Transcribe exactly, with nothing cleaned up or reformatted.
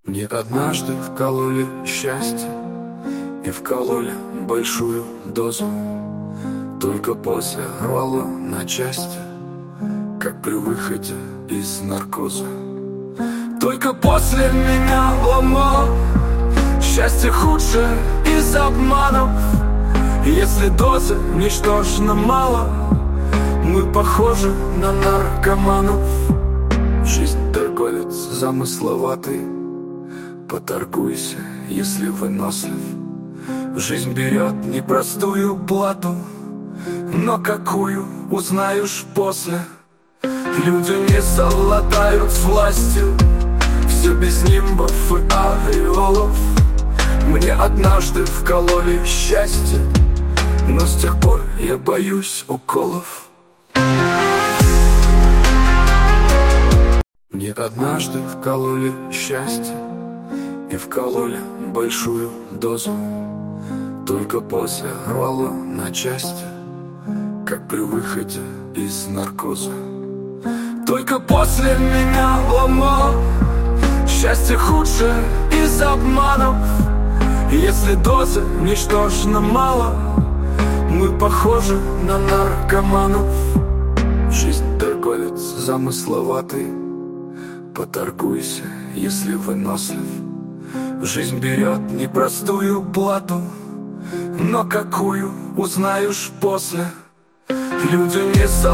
Мне однажды вкололи счастье, и вкололи большую дозу. Только после рвало на части, как при выходе из наркоза. Только после меня ломало счастье худшее из обманов. Если дозы ничтожно мало, мы похожи на наркоманов. Жизнь торговец замысловатый, поторгуйся, если вынослив. Жизнь берет непростую плату, но какую узнаешь после. Люди не совладают с властью, все без нимбов и ореолов. Мне однажды вкололи счастье, но с тех пор я боюсь уколов. Мне однажды вкололи счастье, и вкололи большую дозу. Только после рвало на части, как при выходе из наркоза. Только после меня ломало счастье худшее из обманов. Если дозы ничтожно мало, мы похожи на наркоманов. Жизнь торговец замысловатый, поторгуйся, если вынослив. Жизнь берет непростую плату, но какую узнаешь после. Люди не